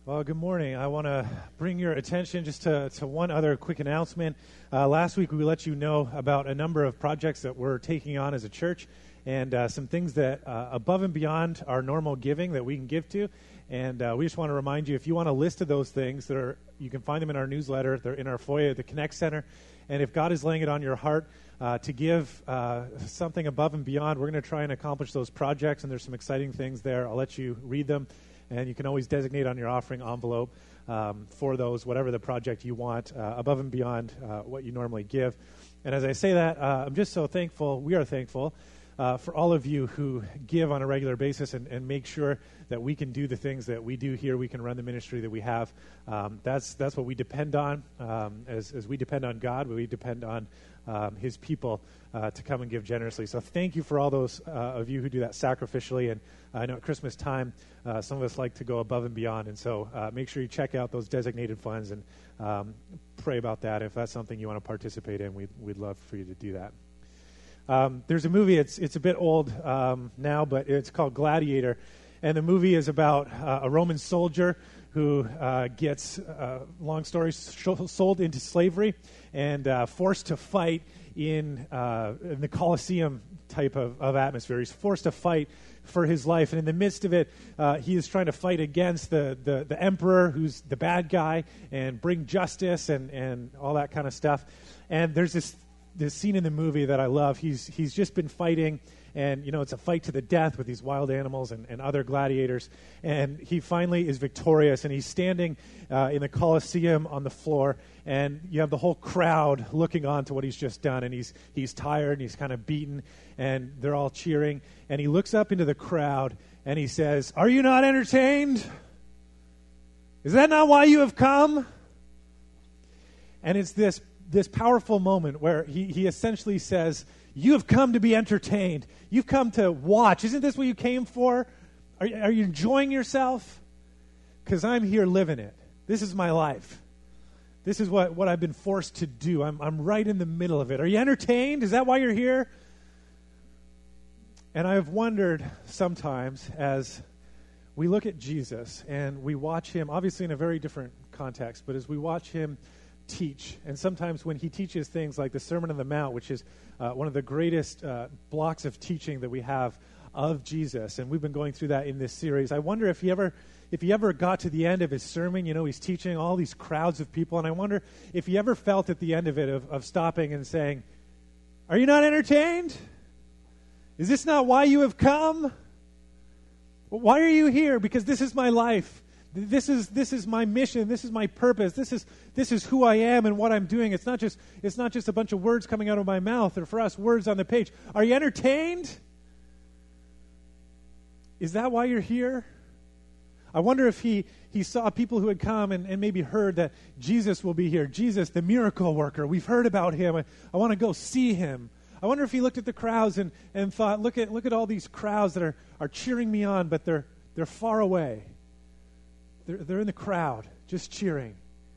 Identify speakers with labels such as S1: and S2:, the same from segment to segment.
S1: Well, good morning. I want to bring your attention just to one other quick announcement. Last week, we let you know about a number of projects that we're taking on as a church and some things that above and beyond our normal giving that we can give to. And we just want to remind you, if you want a list of those things, you can find them in our newsletter. They're in our foyer at the Connect Center. And if God is laying it on your heart to give something above and beyond, we're going to try and accomplish those projects. And there's some exciting things there. I'll let you read them. And you can always designate on your offering envelope for those, whatever the project you want, above and beyond what you normally give. And as I say that, I'm just so thankful, we are thankful, for all of you who give on a regular basis and make sure that we can do the things that we do here. We can run the ministry that we have. That's what we depend on. As we depend on God, we depend on His people to come and give generously. So thank you for all those of you who do that sacrificially. And I know at Christmas time, some of us like to go above and beyond. And so make sure you check out those designated funds and pray about that. If that's something you want to participate in, we'd love for you to do that. There's a movie, it's a bit old now, but it's called Gladiator. And the movie is about a Roman soldier who gets, long story, sold into slavery and forced to fight in the Colosseum type of atmosphere. He's forced to fight for his life. And in the midst of it, he is trying to fight against the emperor, who's the bad guy, and bring justice and all that kind of stuff. And there's this scene in the movie that I love. He's just been fighting, and it's a fight to the death with these wild animals and other gladiators. And he finally is victorious, and he's standing in the Colosseum on the floor, and you have the whole crowd looking on to what he's just done. And he's tired, and he's kind of beaten, and they're all cheering. And he looks up into the crowd, and he says, "Are you not entertained? Is that not why you have come?" And it's this powerful moment where he essentially says, "You have come to be entertained. You've come to watch. Isn't this what you came for? Are you enjoying yourself? Because I'm here living it. This is my life. This is what I've been forced to do. I'm right in the middle of it. Are you entertained? Is that why you're here?" And I have wondered sometimes as we look at Jesus and we watch him, obviously in a very different context, but as we watch him teach, and sometimes when he teaches things like the Sermon on the Mount, which is one of the greatest blocks of teaching that we have of Jesus, and we've been going through that in this series. I wonder if he ever got to the end of his sermon, he's teaching all these crowds of people, and I wonder if he ever felt at the end of it of stopping and saying, "Are you not entertained? Is this not why you have come? Why are you here? Because this is my life. This is my mission. This is my purpose. This is who I am and what I'm doing. It's not just a bunch of words coming out of my mouth, or for us, words on the page. Are you entertained? Is that why you're here?" I wonder if he saw people who had come and maybe heard that Jesus will be here. Jesus, the miracle worker. We've heard about him. I want to go see him. I wonder if he looked at the crowds and thought, look at all these crowds that are cheering me on, but they're far away. They're in the crowd, just cheering.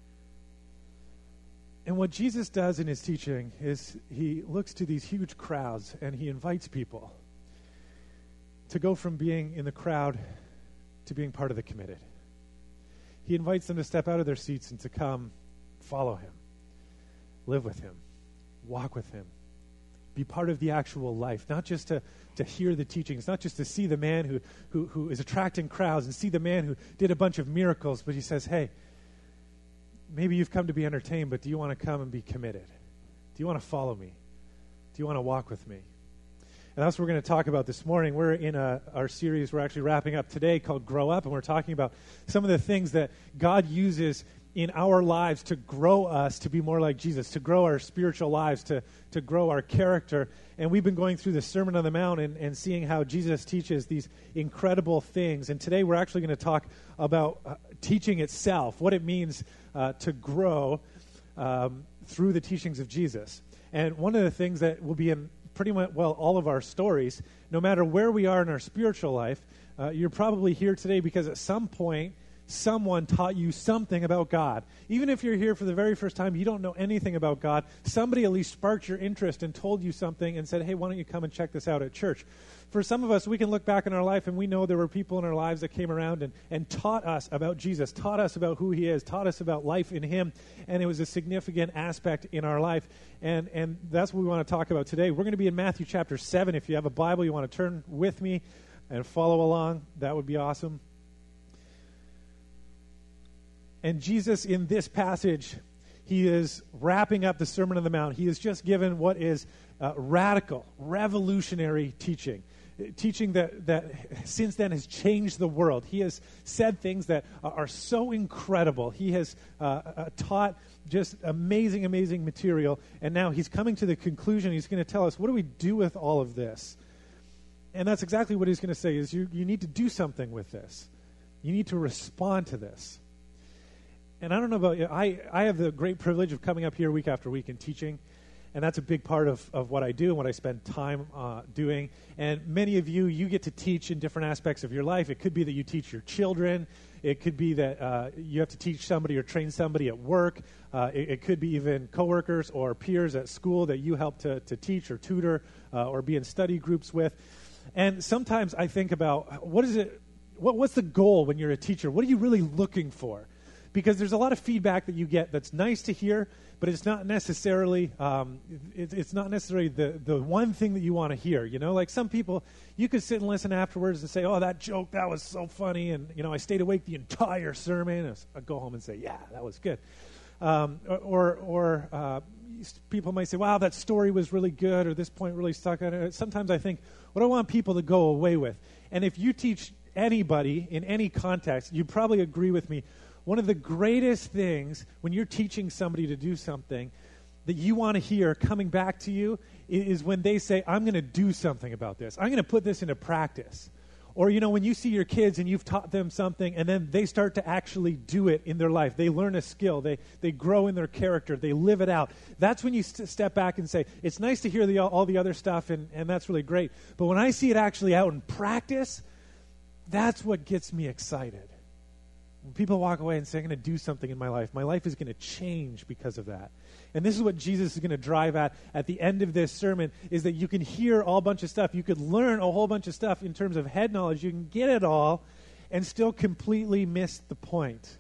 S1: And what Jesus does in his teaching is he looks to these huge crowds and he invites people to go from being in the crowd to being part of the committed. He invites them to step out of their seats and to come follow him, live with him, walk with him, be part of the actual life, not just to hear the teachings, not just to see the man who is attracting crowds and see the man who did a bunch of miracles, but he says, "Hey, maybe you've come to be entertained, but do you want to come and be committed? Do you want to follow me? Do you want to walk with me?" And that's what we're going to talk about this morning. We're in our series we're actually wrapping up today called Grow Up, and we're talking about some of the things that God uses in our lives to grow us to be more like Jesus, to grow our spiritual lives, to grow our character. And we've been going through the Sermon on the Mount and seeing how Jesus teaches these incredible things. And today we're actually going to talk about teaching itself, what it means to grow through the teachings of Jesus. And one of the things that will be in pretty much, all of our stories, no matter where we are in our spiritual life, you're probably here today because at some point someone taught you something about God. Even if you're here for the very first time, you don't know anything about God, somebody at least sparked your interest and told you something and said, hey, why don't you come and check this out at church? For some of us, we can look back in our life and we know there were people in our lives that came around and taught us about Jesus, taught us about who he is, taught us about life in him, and it was a significant aspect in our life. And that's what we want to talk about today. We're going to be in Matthew chapter 7. If you have a Bible, you want to turn with me and follow along, that would be awesome. And Jesus, in this passage, he is wrapping up the Sermon on the Mount. He has just given what is radical, revolutionary teaching that since then has changed the world. He has said things that are so incredible. He has taught just amazing, amazing material. And now he's coming to the conclusion. He's going to tell us, what do we do with all of this? And that's exactly what he's going to say, is you need to do something with this. You need to respond to this. And I don't know about you, I have the great privilege of coming up here week after week and teaching. And that's a big part of what I do and what I spend time doing. And many of you get to teach in different aspects of your life. It could be that you teach your children. It could be that you have to teach somebody or train somebody at work. It could be even coworkers or peers at school that you help to teach or tutor or be in study groups with. And sometimes I think about, what's the goal when you're a teacher? What are you really looking for? Because there's a lot of feedback that you get that's nice to hear, but it's not necessarily the one thing that you want to hear. You know, like some people, you could sit and listen afterwards and say, "Oh, that joke, that was so funny," and I stayed awake the entire sermon. I go home and say, "Yeah, that was good." People might say, "Wow, that story was really good," or "This point really stuck." Sometimes I think, what I want people to go away with, and if you teach anybody in any context, you probably agree with me. One of the greatest things when you're teaching somebody to do something that you want to hear coming back to you is when they say, I'm going to do something about this. I'm going to put this into practice. Or, when you see your kids and you've taught them something and then they start to actually do it in their life. They learn a skill. They grow in their character. They live it out. That's when you step back and say, it's nice to hear all the other stuff and that's really great. But when I see it actually out in practice, that's what gets me excited. When people walk away and say, I'm going to do something in my life is going to change because of that. And this is what Jesus is going to drive at the end of this sermon, is that you can hear all bunch of stuff. You could learn a whole bunch of stuff in terms of head knowledge. You can get it all and still completely miss the point.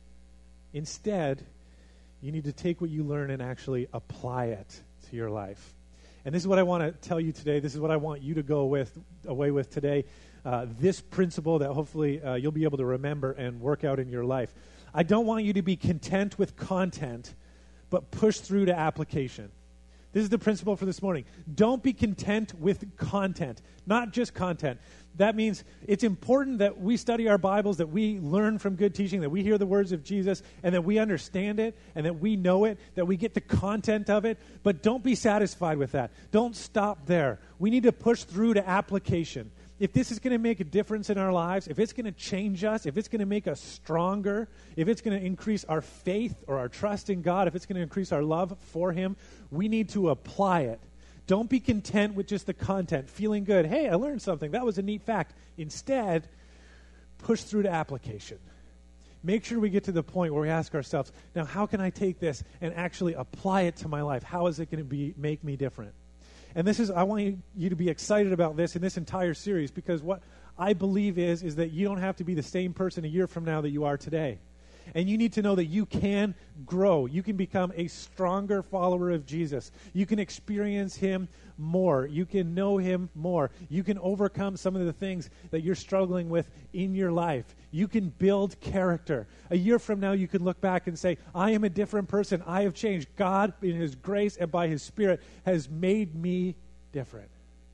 S1: Instead, you need to take what you learn and actually apply it to your life. And this is what I want to tell you today. This is what I want you to go away with today. This principle that hopefully you'll be able to remember and work out in your life. I don't want you to be content with content, but push through to application. This is the principle for this morning. Don't be content with content, not just content. That means it's important that we study our Bibles, that we learn from good teaching, that we hear the words of Jesus, and that we understand it, and that we know it, that we get the content of it. But don't be satisfied with that. Don't stop there. We need to push through to application. If this is going to make a difference in our lives, if it's going to change us, if it's going to make us stronger, if it's going to increase our faith or our trust in God, if it's going to increase our love for Him, we need to apply it. Don't be content with just the content, feeling good. Hey, I learned something. That was a neat fact. Instead, push through to application. Make sure we get to the point where we ask ourselves, now how can I take this and actually apply it to my life? How is it going to make me different? And I want you to be excited about this in this entire series, because what I believe is that you don't have to be the same person a year from now that you are today. And you need to know that you can grow. You can become a stronger follower of Jesus. You can experience Him more. You can know Him more. You can overcome some of the things that you're struggling with in your life. You can build character. A year from now, you can look back and say, I am a different person. I have changed. God, in His grace and by His Spirit, has made me different.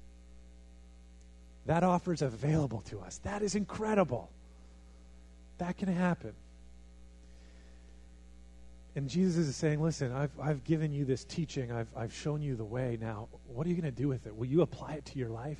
S1: That offer is available to us. That is incredible. That can happen. And Jesus is saying, listen, I've given you this teaching. I've shown you the way. Now, what are you going to do with it? Will you apply it to your life?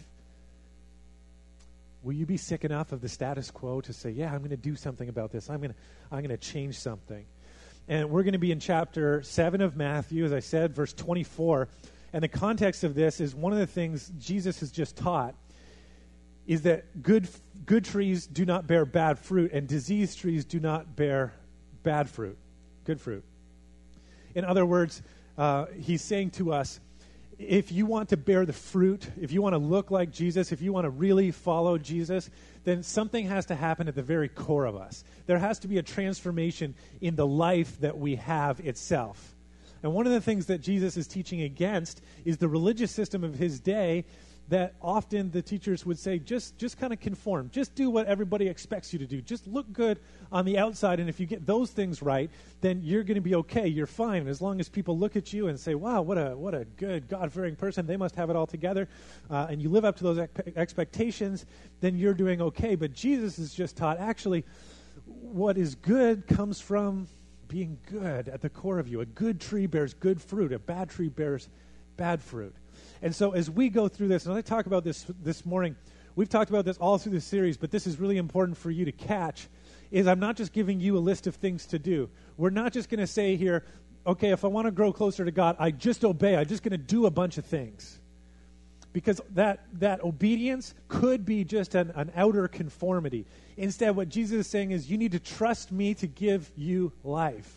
S1: Will you be sick enough of the status quo to say, yeah, I'm going to do something about this. I'm going to change something. And we're going to be in chapter 7 of Matthew, as I said, verse 24. And the context of this is one of the things Jesus has just taught is that good trees do not bear bad fruit, and diseased trees do not bear bad fruit, good fruit. In other words, he's saying to us, if you want to bear the fruit, if you want to look like Jesus, if you want to really follow Jesus, then something has to happen at the very core of us. There has to be a transformation in the life that we have itself. And one of the things that Jesus is teaching against is the religious system of his day, that often the teachers would say, just kind of conform. Just do what everybody expects you to do. Just look good on the outside, and if you get those things right, then you're going to be okay. You're fine. And as long as people look at you and say, wow, what a good, God-fearing person. They must have it all together. And you live up to those expectations, then you're doing okay. But Jesus has just taught, actually, what is good comes from being good at the core of you. A good tree bears good fruit. A bad tree bears bad fruit. And so as we go through this, and I talk about this morning, we've talked about this all through the series, but this is really important for you to catch, is I'm not just giving you a list of things to do. We're not just going to say here, okay, if I want to grow closer to God, I just obey. I'm just going to do a bunch of things. Because that obedience could be just an outer conformity. Instead, what Jesus is saying is, you need to trust me to give you life.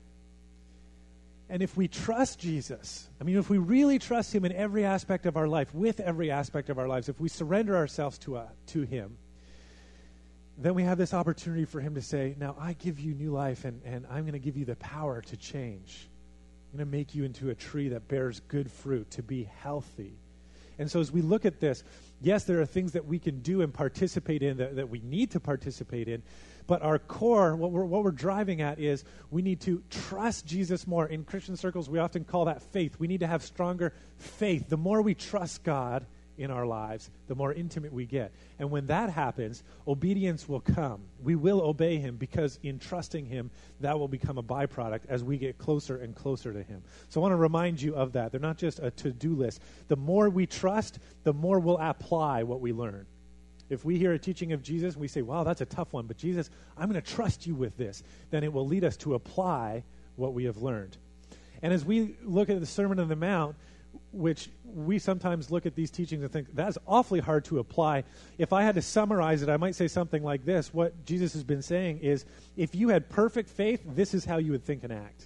S1: And if we trust Jesus, if we really trust him in every aspect of our life, with every aspect of our lives, if we surrender ourselves to him, then we have this opportunity for him to say, now I give you new life, and I'm going to give you the power to change. I'm going to make you into a tree that bears good fruit, to be healthy. And so as we look at this, yes, there are things that we can do and participate in that we need to participate in, but our core, what we're driving at, is we need to trust Jesus more. In Christian circles, we often call that faith. We need to have stronger faith. The more we trust God in our lives, the more intimate we get. And when that happens, obedience will come. We will obey him, because in trusting him, that will become a byproduct as we get closer and closer to him. So I want to remind you of that. They're not just a to-do list. The more we trust, the more we'll apply what we learn. If we hear a teaching of Jesus and we say, wow, that's a tough one, but Jesus, I'm going to trust you with this, then it will lead us to apply what we have learned. And as we look at the Sermon on the Mount, which we sometimes look at these teachings and think, that's awfully hard to apply. If I had to summarize it, I might say something like this. What Jesus has been saying is, if you had perfect faith, this is how you would think and act.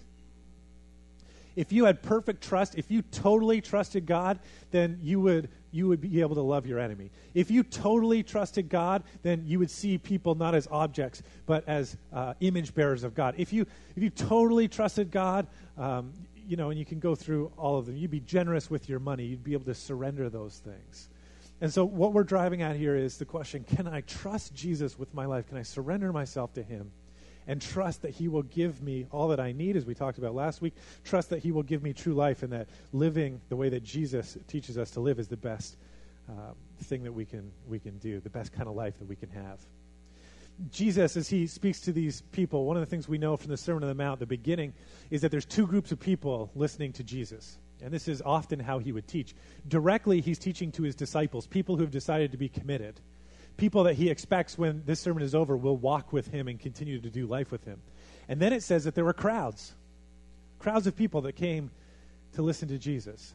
S1: If you had perfect trust, if you totally trusted God, then you would be able to love your enemy. If you totally trusted God, then you would see people not as objects, but as image bearers of God. If you totally trusted God, and you can go through all of them. You'd be generous with your money. You'd be able to surrender those things. And so what we're driving at here is the question, can I trust Jesus with my life? Can I surrender myself to him and trust that he will give me all that I need, as we talked about last week? Trust that he will give me true life, and that living the way that Jesus teaches us to live is the best thing that we can do, the best kind of life that we can have. Jesus, as he speaks to these people, one of the things we know from the Sermon on the Mount, the beginning, is that there's two groups of people listening to Jesus. And this is often how he would teach. Directly, he's teaching to his disciples, people who have decided to be committed, people that he expects when this sermon is over will walk with him and continue to do life with him. And then it says that there were crowds of people that came to listen to Jesus.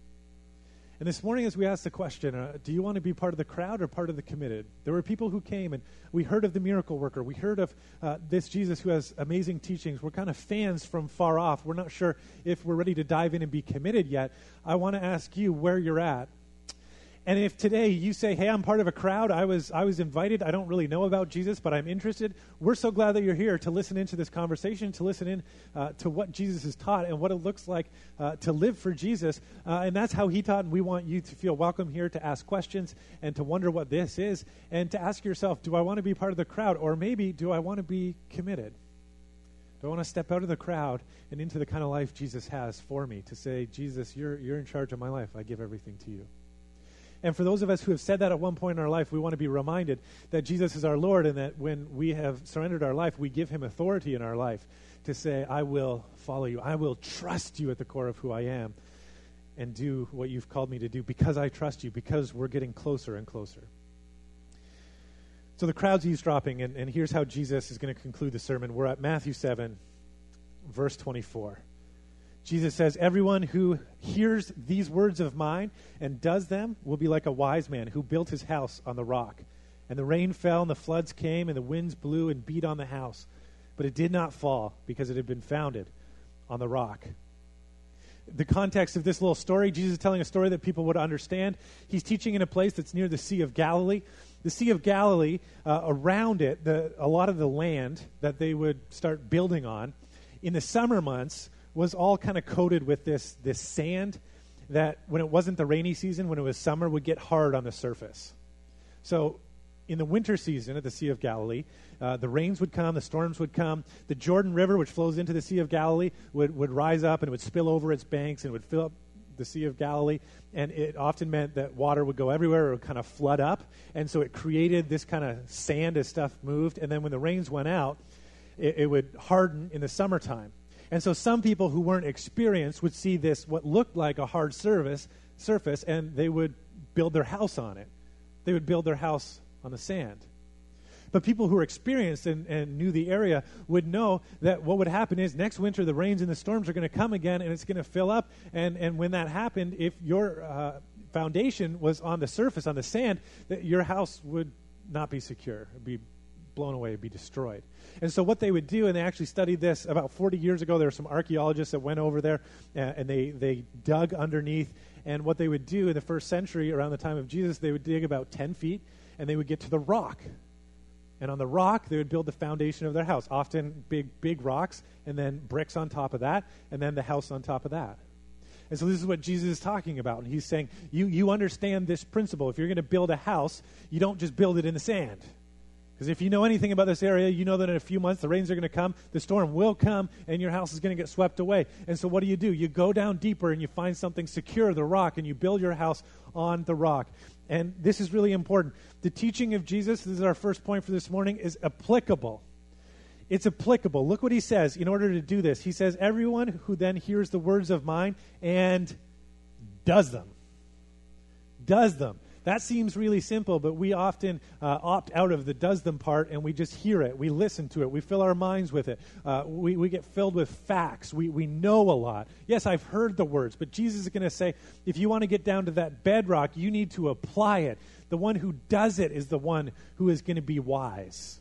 S1: And this morning, as we asked the question, do you want to be part of the crowd or part of the committed? There were people who came, and we heard of the miracle worker. We heard of this Jesus who has amazing teachings. We're kind of fans from far off. We're not sure if we're ready to dive in and be committed yet. I want to ask you where you're at. And if today you say, hey, I'm part of a crowd, I was invited, I don't really know about Jesus, but I'm interested, we're so glad that you're here to listen into this conversation, to listen in to what Jesus has taught and what it looks like to live for Jesus. And that's how he taught, and we want you to feel welcome here, to ask questions and to wonder what this is, and to ask yourself, do I want to be part of the crowd, or maybe do I want to be committed? Do I want to step out of the crowd and into the kind of life Jesus has for me, to say, Jesus, you're in charge of my life. I give everything to you. And for those of us who have said that at one point in our life, we want to be reminded that Jesus is our Lord, and that when we have surrendered our life, we give him authority in our life to say, I will follow you. I will trust you at the core of who I am and do what you've called me to do because I trust you, because we're getting closer and closer. So the crowd's eavesdropping, and here's how Jesus is going to conclude the sermon. We're at Matthew 7, verse 24. Jesus says, everyone who hears these words of mine and does them will be like a wise man who built his house on the rock. And the rain fell, and the floods came, and the winds blew and beat on the house. But it did not fall, because it had been founded on the rock. The context of this little story, Jesus is telling a story that people would understand. He's teaching in a place that's near the Sea of Galilee. The Sea of Galilee, around it, a lot of the land that they would start building on, in the summer months, was all kind of coated with this sand that, when it wasn't the rainy season, when it was summer, would get hard on the surface. So in the winter season at the Sea of Galilee, the rains would come, the storms would come. The Jordan River, which flows into the Sea of Galilee, would rise up and it would spill over its banks and it would fill up the Sea of Galilee. And it often meant that water would go everywhere or it would kind of flood up. And so it created this kind of sand as stuff moved. And then when the rains went out, it would harden in the summertime. And so some people who weren't experienced would see this, what looked like a hard surface, and they would build their house on it. They would build their house on the sand. But people who were experienced and knew the area would know that what would happen is next winter the rains and the storms are going to come again and it's going to fill up. And when that happened, if your foundation was on the surface, on the sand, that your house would not be secure. It would be blown away, be destroyed. And so what they would do, and they actually studied this about 40 years ago, there were some archaeologists that went over there and they dug underneath. And what they would do in the first century, around the time of Jesus, they would dig about 10 feet and they would get to the rock. And on the rock, they would build the foundation of their house, often big rocks, and then bricks on top of that, and then the house on top of that. And so this is what Jesus is talking about. And he's saying, you understand this principle. If you're going to build a house, you don't just build it in the sand. Because if you know anything about this area, you know that in a few months the rains are going to come, the storm will come, and your house is going to get swept away. And so what do? You go down deeper and you find something secure, the rock, and you build your house on the rock. And this is really important. The teaching of Jesus, this is our first point for this morning, is applicable. It's applicable. Look what he says in order to do this. He says, everyone who then hears the words of mine and does them. Does them. That seems really simple, but we often opt out of the does them part, and we just hear it. We listen to it. We fill our minds with it. We get filled with facts. We know a lot. Yes, I've heard the words, but Jesus is going to say, if you want to get down to that bedrock, you need to apply it. The one who does it is the one who is going to be wise.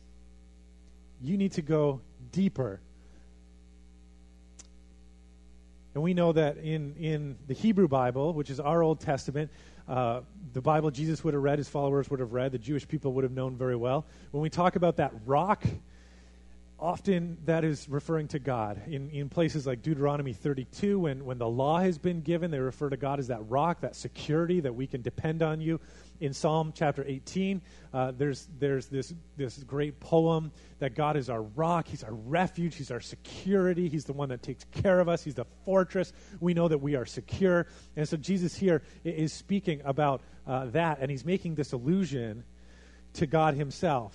S1: You need to go deeper. And we know that in the Hebrew Bible, which is our Old Testament, the Bible Jesus would have read, his followers would have read, the Jewish people would have known very well. When we talk about that rock, often that is referring to God. In places like Deuteronomy 32, when the law has been given, they refer to God as that rock, that security, that we can depend on you. In Psalm chapter 18, there's this great poem that God is our rock, he's our refuge, he's our security, he's the one that takes care of us, he's the fortress. We know that we are secure. And so Jesus here is speaking about that, and he's making this allusion to God himself.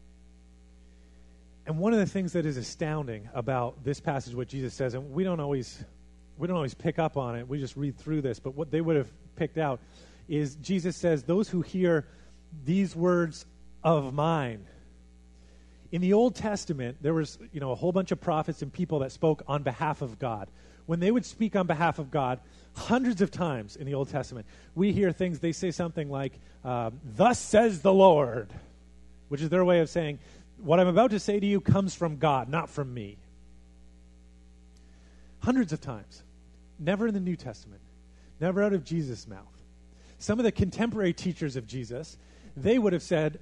S1: And one of the things that is astounding about this passage, what Jesus says, and we don't always pick up on it, we just read through this, but what they would have picked out is Jesus says, those who hear these words of mine. In the Old Testament, there was, a whole bunch of prophets and people that spoke on behalf of God. When they would speak on behalf of God, hundreds of times in the Old Testament, we hear things, they say something like, thus says the Lord, which is their way of saying, what I'm about to say to you comes from God, not from me. Hundreds of times. Never in the New Testament. Never out of Jesus' mouth. Some of the contemporary teachers of Jesus, they would have said,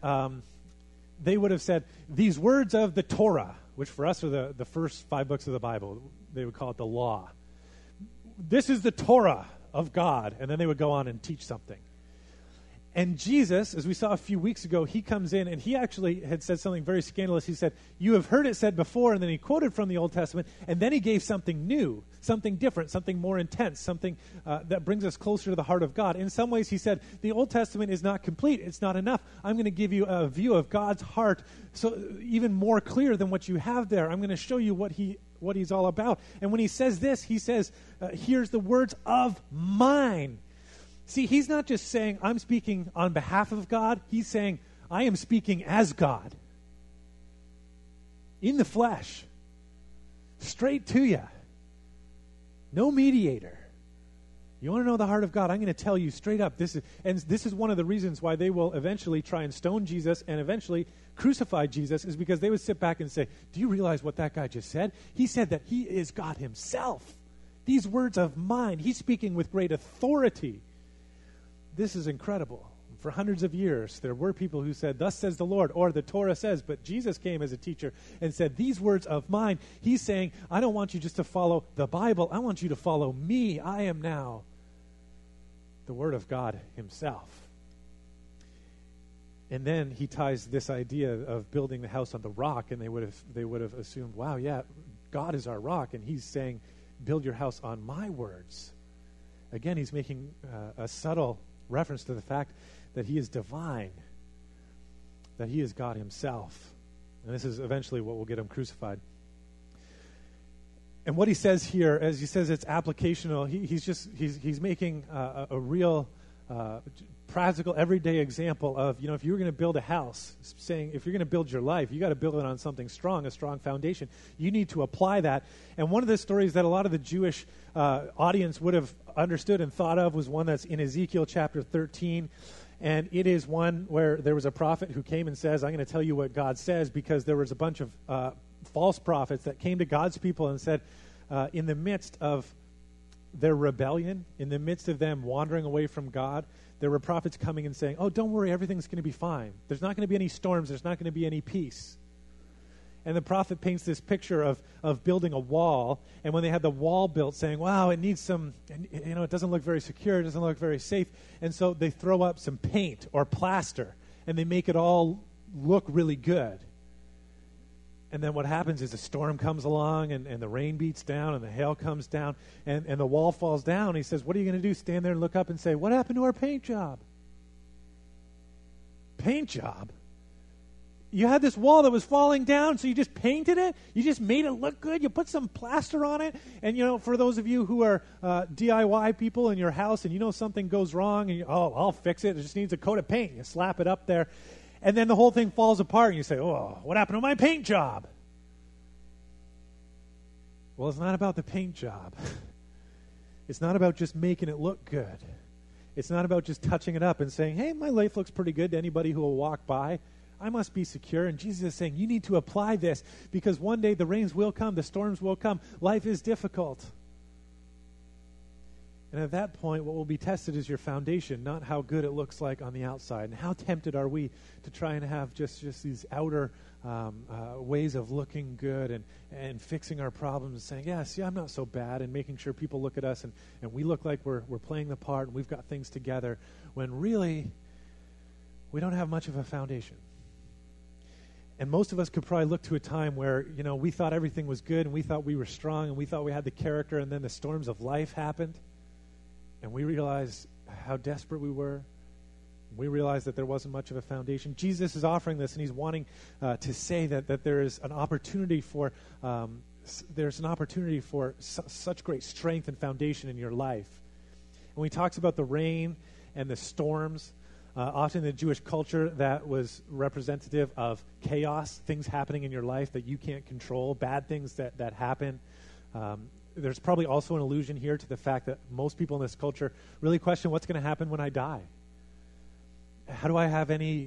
S1: these words of the Torah, which for us are the first 5 books of the Bible. They would call it the law. This is the Torah of God. And then they would go on and teach something. And Jesus, as we saw a few weeks ago, he comes in and he actually had said something very scandalous. He said, you have heard it said before, and then he quoted from the Old Testament, and then he gave something new, something different, something more intense, something that brings us closer to the heart of God. In some ways, he said, the Old Testament is not complete. It's not enough. I'm going to give you a view of God's heart, so even more clear than what you have there. I'm going to show you what he's all about. And when he says this, he says, here's the words of mine. See, he's not just saying, I'm speaking on behalf of God. He's saying, I am speaking as God. In the flesh. Straight to you. No mediator. You want to know the heart of God? I'm going to tell you straight up. This is one of the reasons why they will eventually try and stone Jesus and eventually crucify Jesus, is because they would sit back and say, do you realize what that guy just said? He said that he is God himself. These words of mine, he's speaking with great authority. This is incredible. For hundreds of years, there were people who said, thus says the Lord, or the Torah says, but Jesus came as a teacher and said, these words of mine. He's saying, I don't want you just to follow the Bible. I want you to follow me. I am now the Word of God himself. And then he ties this idea of building the house on the rock, and they would have assumed, wow, yeah, God is our rock, and he's saying, build your house on my words. Again, he's making a subtle reference to the fact that he is divine, that he is God himself. And this is eventually what will get him crucified. And what he says here, as he says it's applicational, he's making a real practical, everyday example of, if you were going to build a house, saying if you're going to build your life, you got to build it on something strong, a strong foundation. You need to apply that. And one of the stories that a lot of the Jewish audience would have understood and thought of was one that's in Ezekiel chapter 13. And it is one where there was a prophet who came and says, I'm going to tell you what God says, because there was a bunch of false prophets that came to God's people and said, in the midst of their rebellion, in the midst of them wandering away from God, there were prophets coming and saying, oh, don't worry, everything's going to be fine. There's not going to be any storms. There's not going to be any peace. And the prophet paints this picture of building a wall, and when they had the wall built, saying, wow, it needs some, it doesn't look very secure, it doesn't look very safe, and so they throw up some paint or plaster, and they make it all look really good. And then what happens is a storm comes along, and the rain beats down, and the hail comes down, and the wall falls down. He says, what are you going to do? Stand there and look up and say, what happened to our paint job? Paint job? You had this wall that was falling down, so you just painted it? You just made it look good? You put some plaster on it? And, for those of you who are DIY people in your house and something goes wrong, and I'll fix it. It just needs a coat of paint. You slap it up there. And then the whole thing falls apart, and you say, oh, what happened to my paint job? Well, it's not about the paint job. It's not about just making it look good. It's not about just touching it up and saying, hey, my life looks pretty good to anybody who will walk by. I must be secure. And Jesus is saying, you need to apply this, because one day the rains will come, the storms will come. Life is difficult. And at that point, what will be tested is your foundation, not how good it looks like on the outside. And how tempted are we to try and have just these outer ways of looking good and fixing our problems and saying, yeah, see, I'm not so bad, and making sure people look at us and we look like we're playing the part and we've got things together, when really we don't have much of a foundation. And most of us could probably look to a time where, we thought everything was good and we thought we were strong and we thought we had the character, and then the storms of life happened. And we realized how desperate we were. We realized that there wasn't much of a foundation. Jesus is offering this, and he's wanting to say that there is an opportunity for such great strength and foundation in your life. And when he talks about the rain and the storms, often in the Jewish culture that was representative of chaos, things happening in your life that you can't control, bad things that happen. There's probably also an allusion here to the fact that most people in this culture really question what's going to happen when I die. How do I have any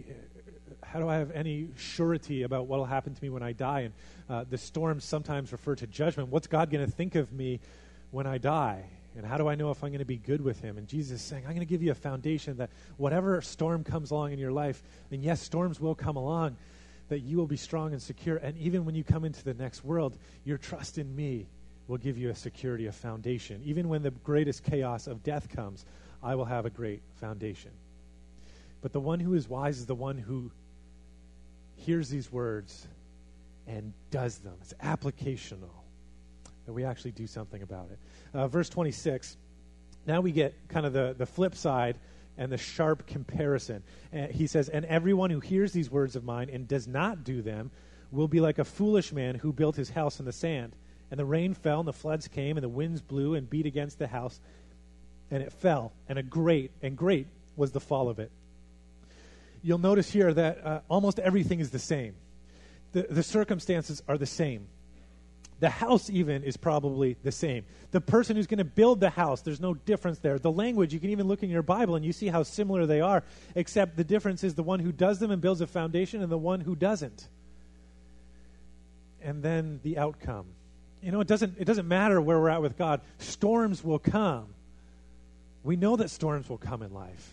S1: surety about what will happen to me when I die? And the storms sometimes refer to judgment. What's God going to think of me when I die? And how do I know if I'm going to be good with him? And Jesus is saying, I'm going to give you a foundation that whatever storm comes along in your life, and yes, storms will come along, that you will be strong and secure. And even when you come into the next world, your trust in me will give you a security, a foundation. Even when the greatest chaos of death comes, I will have a great foundation. But the one who is wise is the one who hears these words and does them. It's applicational, that we actually do something about it. Verse 26, now we get kind of the flip side and the sharp comparison. He says, and everyone who hears these words of mine and does not do them will be like a foolish man who built his house in the sand. And the rain fell, and the floods came, and the winds blew and beat against the house, and it fell, and great was the fall of it. You'll notice here that almost everything is the same. The circumstances are the same. The house even is probably the same. The person who's going to build the house, there's no difference there. The language, you can even look in your Bible and you see how similar they are, except the difference is the one who does them and builds a foundation and the one who doesn't. And then the outcome. You know, it doesn't matter where we're at with God. Storms will come. We know that storms will come in life.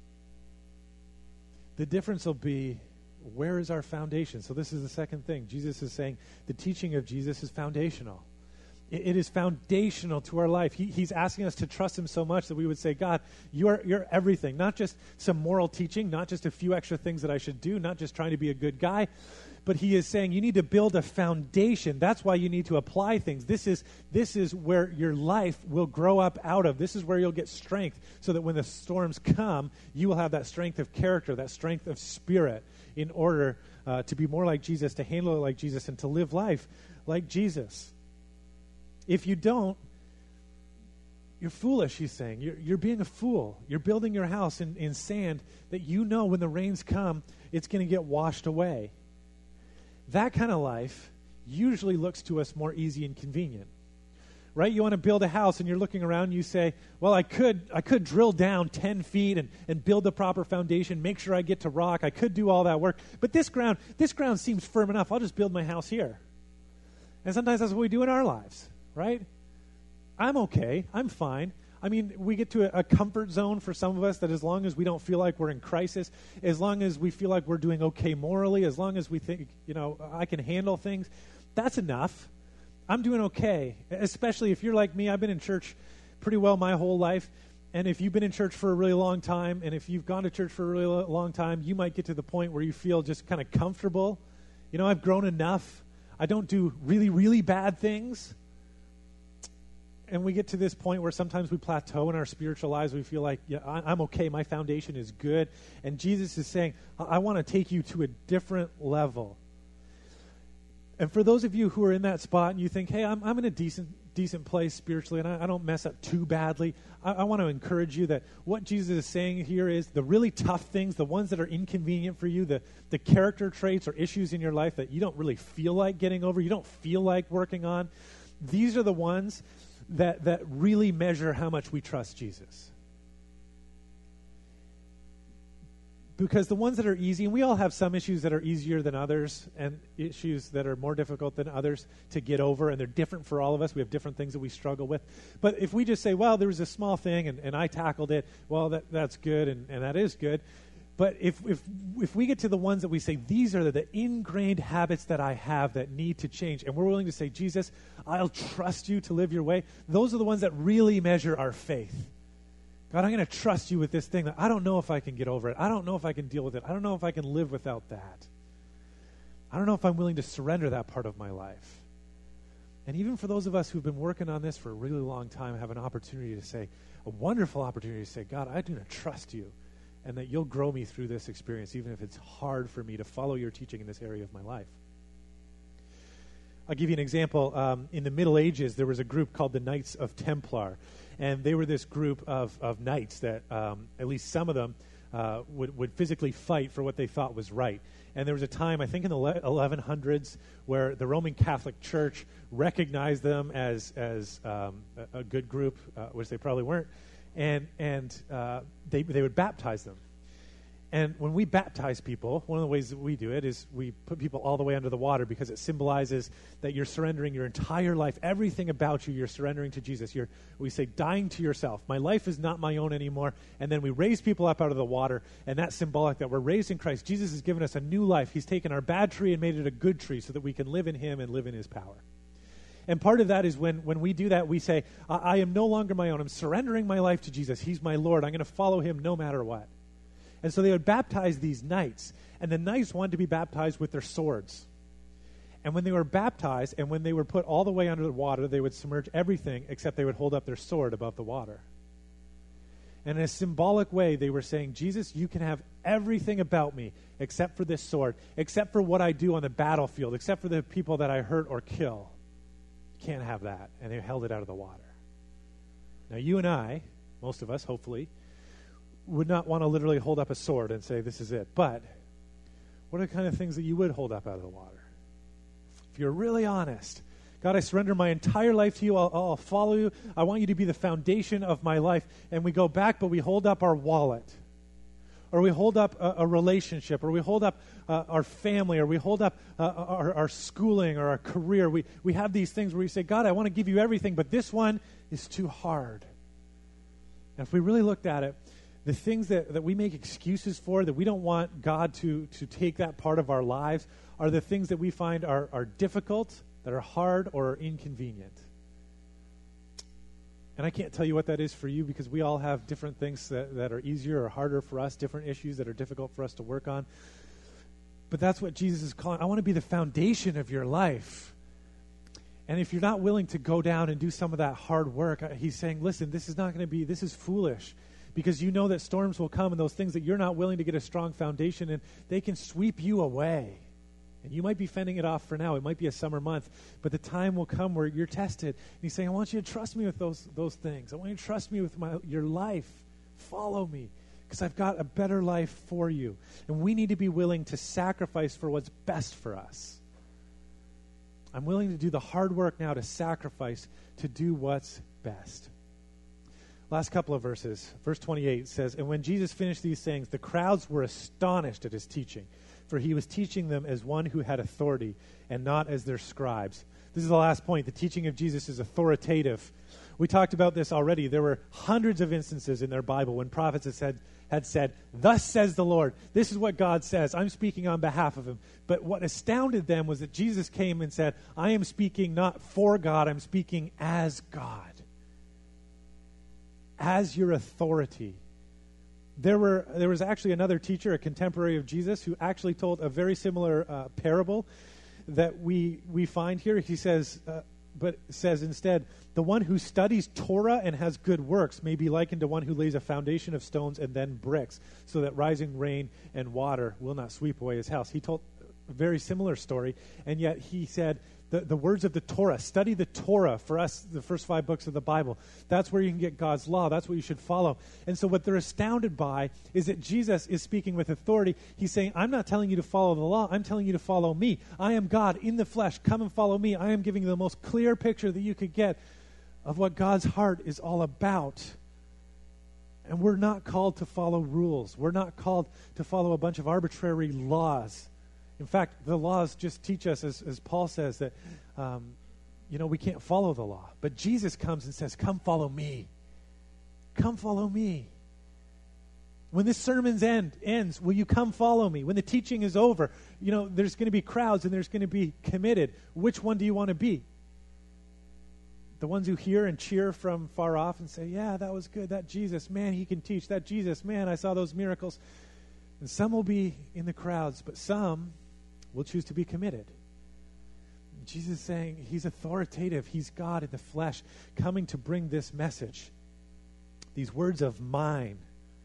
S1: The difference will be, where is our foundation? So this is the second thing. Jesus is saying the teaching of Jesus is foundational. It is foundational to our life. He's asking us to trust him so much that we would say, God, you're everything. Not just some moral teaching, not just a few extra things that I should do, not just trying to be a good guy, but he is saying you need to build a foundation. That's why you need to apply things. This is where your life will grow up out of. This is where you'll get strength so that when the storms come, you will have that strength of character, that strength of spirit in order to be more like Jesus, to handle it like Jesus, and to live life like Jesus. If you don't, you're foolish, he's saying. You're being a fool. You're building your house in sand that you know when the rains come, it's going to get washed away. That kind of life usually looks to us more easy and convenient. Right? You want to build a house and you're looking around and you say, well, I could drill down 10 feet and build the proper foundation, make sure I get to rock. I could do all that work. But this ground seems firm enough. I'll just build my house here. And sometimes that's what we do in our lives, right? I'm okay. I'm fine. I mean, we get to a comfort zone for some of us that as long as we don't feel like we're in crisis, as long as we feel like we're doing okay morally, as long as we think, I can handle things, that's enough. I'm doing okay, especially if you're like me. I've been in church pretty well my whole life, and if you've been in church for a really long time, and if you've gone to church for a really long time, you might get to the point where you feel just kind of comfortable. I've grown enough. I don't do really, really bad things. And we get to this point where sometimes we plateau in our spiritual lives. We feel like, I'm okay. My foundation is good. And Jesus is saying, I want to take you to a different level. And for those of you who are in that spot and you think, hey, I'm in a decent place spiritually and I don't mess up too badly, I want to encourage you that what Jesus is saying here is the really tough things, the ones that are inconvenient for you, the character traits or issues in your life that you don't really feel like getting over, you don't feel like working on, these are the ones that really measure how much we trust Jesus. Because the ones that are easy, and we all have some issues that are easier than others and issues that are more difficult than others to get over, and they're different for all of us. We have different things that we struggle with. But if we just say, well, there was a small thing and I tackled it, well, that's good and that is good. But if we get to the ones that we say, these are the ingrained habits that I have that need to change, and we're willing to say, Jesus, I'll trust you to live your way, those are the ones that really measure our faith. God, I'm going to trust you with this thing that I don't know if I can get over it. I don't know if I can deal with it. I don't know if I can live without that. I don't know if I'm willing to surrender that part of my life. And even for those of us who've been working on this for a really long time, have an opportunity to say, a wonderful opportunity to say, God, I do not trust you, and that you'll grow me through this experience, even if it's hard for me to follow your teaching in this area of my life. I'll give you an example. In the Middle Ages, there was a group called the Knights of Templar, and they were this group of knights that, at least some of them, would physically fight for what they thought was right. And there was a time, I think in the 1100s, where the Roman Catholic Church recognized them as a good group, which they probably weren't, and they would baptize them. And when we baptize people, one of the ways that we do it is we put people all the way under the water because it symbolizes that you're surrendering your entire life, everything about you, you're surrendering to Jesus. We say, dying to yourself. My life is not my own anymore. And then we raise people up out of the water, and that's symbolic that we're raised in Christ. Jesus has given us a new life. He's taken our bad tree and made it a good tree so that we can live in him and live in his power. And part of that is when we do that, we say, I am no longer my own. I'm surrendering my life to Jesus. He's my Lord. I'm going to follow him no matter what. And so they would baptize these knights, and the knights wanted to be baptized with their swords. And when they were baptized, and when they were put all the way under the water, they would submerge everything except they would hold up their sword above the water. And in a symbolic way, they were saying, Jesus, you can have everything about me except for this sword, except for what I do on the battlefield, except for the people that I hurt or kill. You can't have that. And they held it out of the water. Now, you and I, most of us, hopefully, would not want to literally hold up a sword and say, this is it. But what are the kind of things that you would hold up out of the water? If you're really honest, God, I surrender my entire life to you. I'll follow you. I want you to be the foundation of my life. And we go back, but we hold up our wallet. Or we hold up a relationship. Or we hold up our family. Or we hold up our schooling or our career. We have these things where we say, God, I want to give you everything, but this one is too hard. And if we really looked at it, the things that we make excuses for, that we don't want God to take that part of our lives, are the things that we find are difficult, that are hard, or are inconvenient. And I can't tell you what that is for you, because we all have different things that are easier or harder for us, different issues that are difficult for us to work on. But that's what Jesus is calling. I want to be the foundation of your life. And if you're not willing to go down and do some of that hard work, he's saying, listen, this is foolish. Because you know that storms will come, and those things that you're not willing to get a strong foundation in, they can sweep you away. And you might be fending it off for now. It might be a summer month. But the time will come where you're tested. And he's saying, I want you to trust me with those things. I want you to trust me with your life. Follow me, because I've got a better life for you. And we need to be willing to sacrifice for what's best for us. I'm willing to do the hard work now, to sacrifice to do what's best. Last couple of verses. Verse 28 says, and when Jesus finished these things, the crowds were astonished at his teaching, for he was teaching them as one who had authority and not as their scribes. This is the last point. The teaching of Jesus is authoritative. We talked about this already. There were hundreds of instances in their Bible when prophets had said, thus says the Lord. This is what God says. I'm speaking on behalf of him. But what astounded them was that Jesus came and said, I am speaking not for God, I'm speaking as God. As your authority. There was actually another teacher, a contemporary of Jesus, who actually told a very similar parable that we find here. He says, but says instead, the one who studies Torah and has good works may be likened to one who lays a foundation of stones and then bricks, so that rising rain and water will not sweep away his house. He told a very similar story, and yet he said, the words of the Torah, study the Torah. For us, the first 5 books of the Bible, that's where you can get God's law. That's what you should follow. And so what they're astounded by is that Jesus is speaking with authority. He's saying, I'm not telling you to follow the law. I'm telling you to follow me. I am God in the flesh. Come and follow me. I am giving you the most clear picture that you could get of what God's heart is all about. And we're not called to follow rules. We're not called to follow a bunch of arbitrary laws. In fact, the laws just teach us, as Paul says, that we can't follow the law. But Jesus comes and says, come follow me. Come follow me. When this sermon's ends, will you come follow me? When the teaching is over, there's going to be crowds and there's going to be committed. Which one do you want to be? The ones who hear and cheer from far off and say, yeah, that was good. That Jesus, man, he can teach. That Jesus, man, I saw those miracles. And some will be in the crowds, but some will choose to be committed. Jesus is saying he's authoritative. He's God in the flesh, coming to bring this message. These words of mine.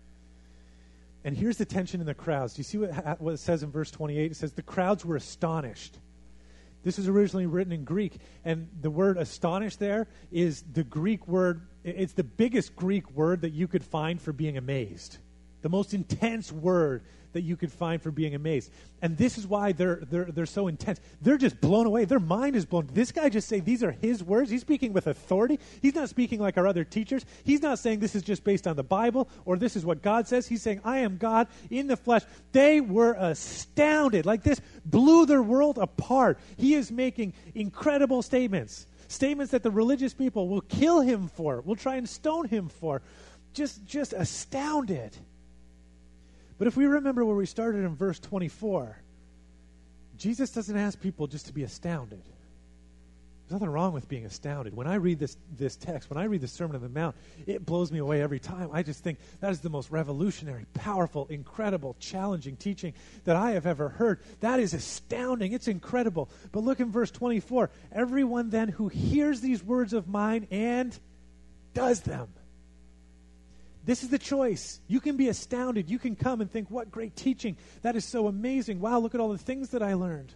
S1: And here's the tension in the crowds. Do you see what it says in verse 28? It says, the crowds were astonished. This is originally written in Greek, and the word astonished there is the Greek word. It's the biggest Greek word that you could find for being amazed. The most intense word that you could find for being amazed. And this is why they're so intense. They're just blown away. Their mind is blown. This guy just saying these are his words. He's speaking with authority. He's not speaking like our other teachers. He's not saying this is just based on the Bible or this is what God says. He's saying, I am God in the flesh. They were astounded. Like this blew their world apart. He is making incredible statements. Statements that the religious people will kill him for, will try and stone him for. Just astounded. But if we remember where we started in verse 24, Jesus doesn't ask people just to be astounded. There's nothing wrong with being astounded. When I read this text, when I read the Sermon on the Mount, it blows me away every time. I just think that is the most revolutionary, powerful, incredible, challenging teaching that I have ever heard. That is astounding. It's incredible. But look in verse 24. Everyone then who hears these words of mine and does them. This is the choice. You can be astounded. You can come and think, what great teaching. That is so amazing. Wow, look at all the things that I learned.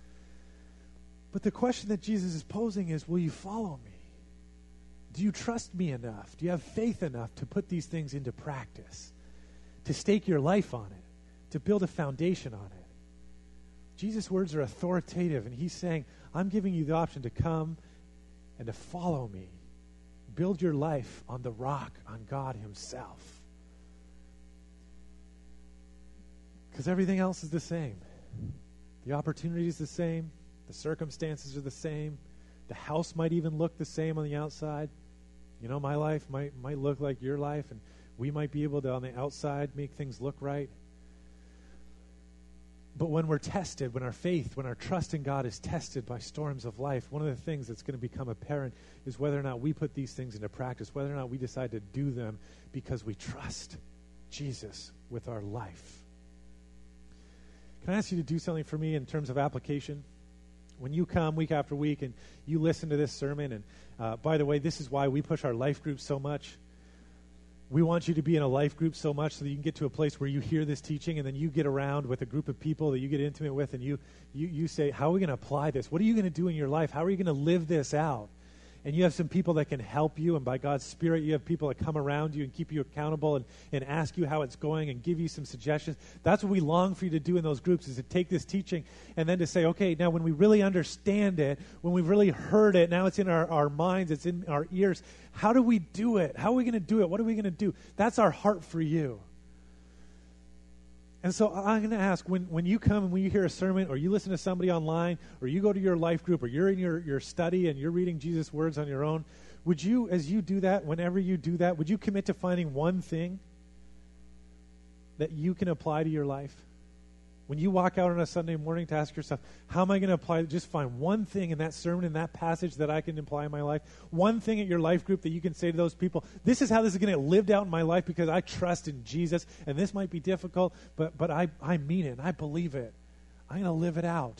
S1: But the question that Jesus is posing is, will you follow me? Do you trust me enough? Do you have faith enough to put these things into practice? To stake your life on it? To build a foundation on it? Jesus' words are authoritative, and he's saying, I'm giving you the option to come and to follow me. Build your life on the rock, on God himself. Because everything else is the same. The opportunity is the same. The circumstances are the same. The house might even look the same on the outside. You know, my life might look like your life, and we might be able to, on the outside, make things look right. But when we're tested, when our faith, when our trust in God is tested by storms of life, one of the things that's going to become apparent is whether or not we put these things into practice, whether or not we decide to do them because we trust Jesus with our life. Can I ask you to do something for me in terms of application? When you come week after week and you listen to this sermon, and by the way, this is why we push our life groups so much. We want you to be in a life group so much so that you can get to a place where you hear this teaching and then you get around with a group of people that you get intimate with, and you say, how are we going to apply this? What are you going to do in your life? How are you going to live this out? And you have some people that can help you, and by God's Spirit, you have people that come around you and keep you accountable and ask you how it's going and give you some suggestions. That's what we long for you to do in those groups, is to take this teaching and then to say, okay, now when we really understand it, when we've really heard it, now it's in our minds, it's in our ears, how do we do it? How are we going to do it? What are we going to do? That's our heart for you. And so I'm going to ask, when you come and when you hear a sermon, or you listen to somebody online, or you go to your life group, or you're in your study and you're reading Jesus' words on your own, would you, as you do that, whenever you do that, would you commit to finding one thing that you can apply to your life? When you walk out on a Sunday morning to ask yourself, how am I going to apply? Just find one thing in that sermon, in that passage that I can apply in my life. One thing at your life group that you can say to those people, this is how this is going to get lived out in my life because I trust in Jesus. And this might be difficult, but I mean it and I believe it. I'm going to live it out.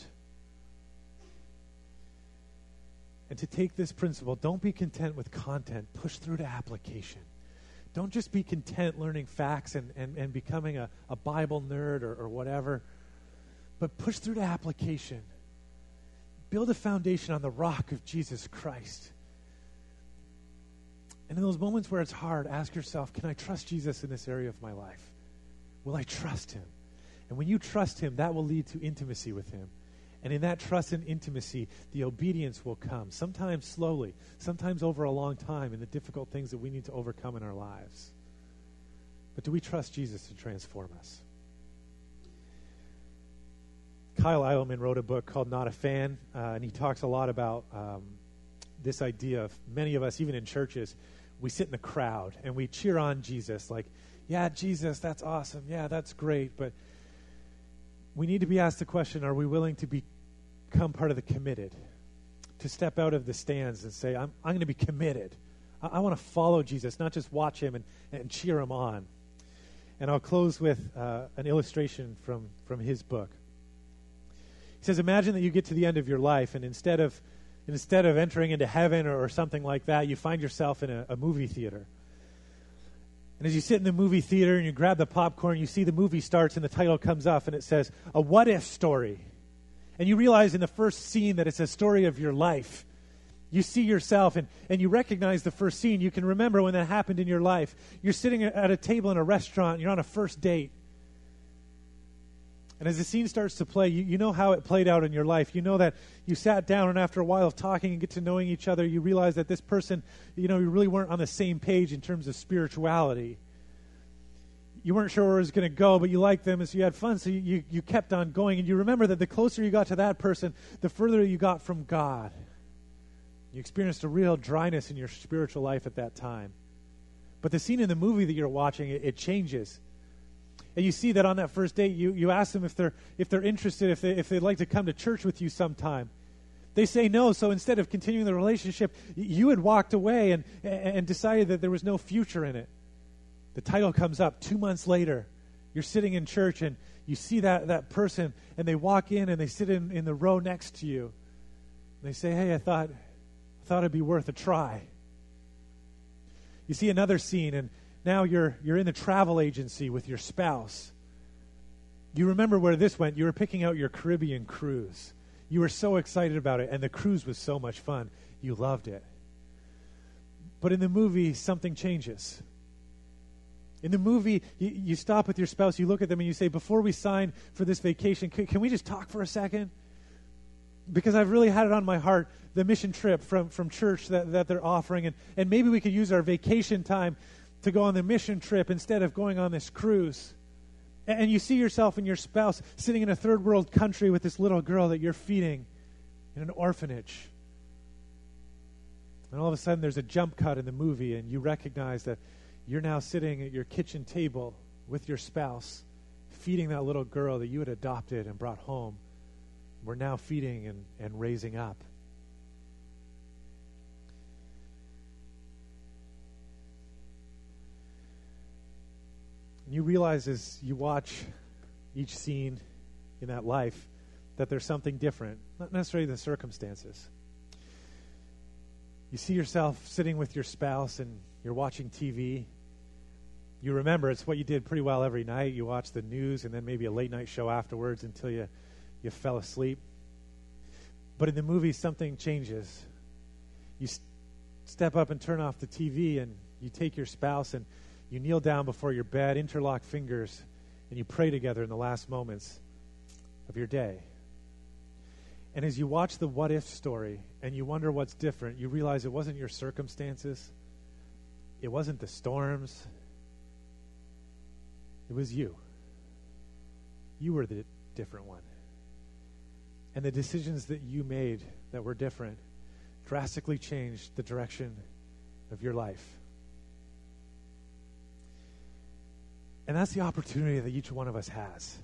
S1: And to take this principle, don't be content with content. Push through to application. Don't just be content learning facts and becoming a Bible nerd or whatever. But push through to application. Build a foundation on the rock of Jesus Christ. And in those moments where it's hard, ask yourself, can I trust Jesus in this area of my life? Will I trust him? And when you trust him, that will lead to intimacy with him. And in that trust and intimacy, the obedience will come, sometimes slowly, sometimes over a long time, in the difficult things that we need to overcome in our lives. But do we trust Jesus to transform us? Kyle Idleman wrote a book called Not a Fan, and he talks a lot about this idea of many of us, even in churches, we sit in the crowd and we cheer on Jesus like, yeah, Jesus, that's awesome. Yeah, that's great. But we need to be asked the question, are we willing to become part of the committed? To step out of the stands and say, I'm going to be committed. I want to follow Jesus, not just watch him and cheer him on. And I'll close with an illustration from his book. He says, imagine that you get to the end of your life, and instead of entering into heaven or something like that, you find yourself in a movie theater. And as you sit in the movie theater and you grab the popcorn, you see the movie starts and the title comes up and it says, a what-if story. And you realize in the first scene that it's a story of your life. You see yourself and you recognize the first scene. You can remember when that happened in your life. You're sitting at a table in a restaurant and you're on a first date. And as the scene starts to play, you know how it played out in your life. You know that you sat down, and after a while of talking and get to knowing each other, you realize that this person, you really weren't on the same page in terms of spirituality. You weren't sure where it was going to go, but you liked them, and so you had fun, so you kept on going. And you remember that the closer you got to that person, the further you got from God. You experienced a real dryness in your spiritual life at that time. But the scene in the movie that you're watching, it changes. And you see that on that first date, you ask them if they're interested, if they'd like to come to church with you sometime. They say no, so instead of continuing the relationship, you had walked away and decided that there was no future in it. The title comes up 2 months later. You're sitting in church and you see that person, and they walk in and they sit in the row next to you. And they say, hey, I thought it'd be worth a try. You see another scene, and now you're in the travel agency with your spouse. You remember where this went. You were picking out your Caribbean cruise. You were so excited about it, and the cruise was so much fun. You loved it. But in the movie, something changes. In the movie, you stop with your spouse, you look at them and you say, before we sign for this vacation, can we just talk for a second? Because I've really had it on my heart, the mission trip from church that they're offering, and maybe we could use our vacation time to go on the mission trip instead of going on this cruise. And you see yourself and your spouse sitting in a third world country with this little girl that you're feeding in an orphanage. And all of a sudden there's a jump cut in the movie, and you recognize that you're now sitting at your kitchen table with your spouse, feeding that little girl that you had adopted and brought home. We're now feeding and raising up. And you realize as you watch each scene in that life that there's something different, not necessarily the circumstances. You see yourself sitting with your spouse and you're watching TV. You remember it's what you did pretty well every night. You watch the news and then maybe a late night show afterwards until you fell asleep. But in the movie, something changes. You step up and turn off the TV, and you take your spouse and you kneel down before your bed, interlock fingers, and you pray together in the last moments of your day. And as you watch the what if story and you wonder what's different, you realize it wasn't your circumstances. It wasn't the storms. It was you. You were the different one. And the decisions that you made that were different drastically changed the direction of your life. And that's the opportunity that each one of us has.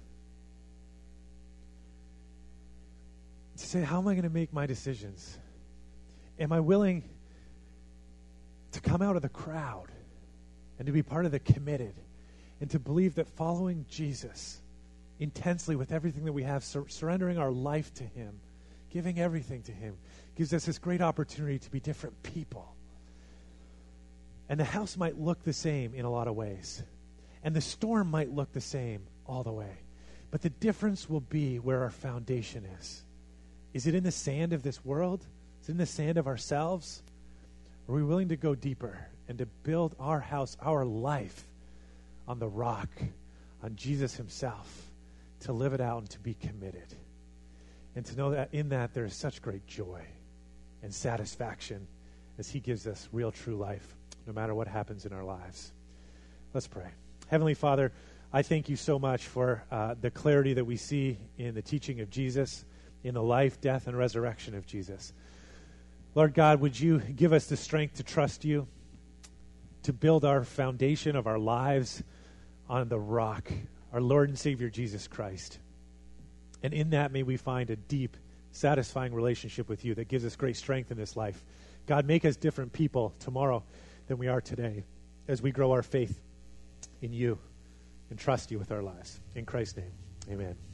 S1: To say, how am I going to make my decisions? Am I willing to come out of the crowd and to be part of the committed and to believe that following Jesus intensely with everything that we have, surrendering our life to Him, giving everything to Him, gives us this great opportunity to be different people. And the house might look the same in a lot of ways. And the storm might look the same all the way. But the difference will be where our foundation is. Is it in the sand of this world? Is it in the sand of ourselves? Or are we willing to go deeper and to build our house, our life, on the rock, on Jesus Himself, to live it out and to be committed? And to know that in that there is such great joy and satisfaction as He gives us real, true life, no matter what happens in our lives. Let's pray. Heavenly Father, I thank You so much for the clarity that we see in the teaching of Jesus, in the life, death, and resurrection of Jesus. Lord God, would You give us the strength to trust You, to build our foundation of our lives on the rock, our Lord and Savior Jesus Christ. And in that, may we find a deep, satisfying relationship with You that gives us great strength in this life. God, make us different people tomorrow than we are today as we grow our faith in You and trust You with our lives. In Christ's name, amen.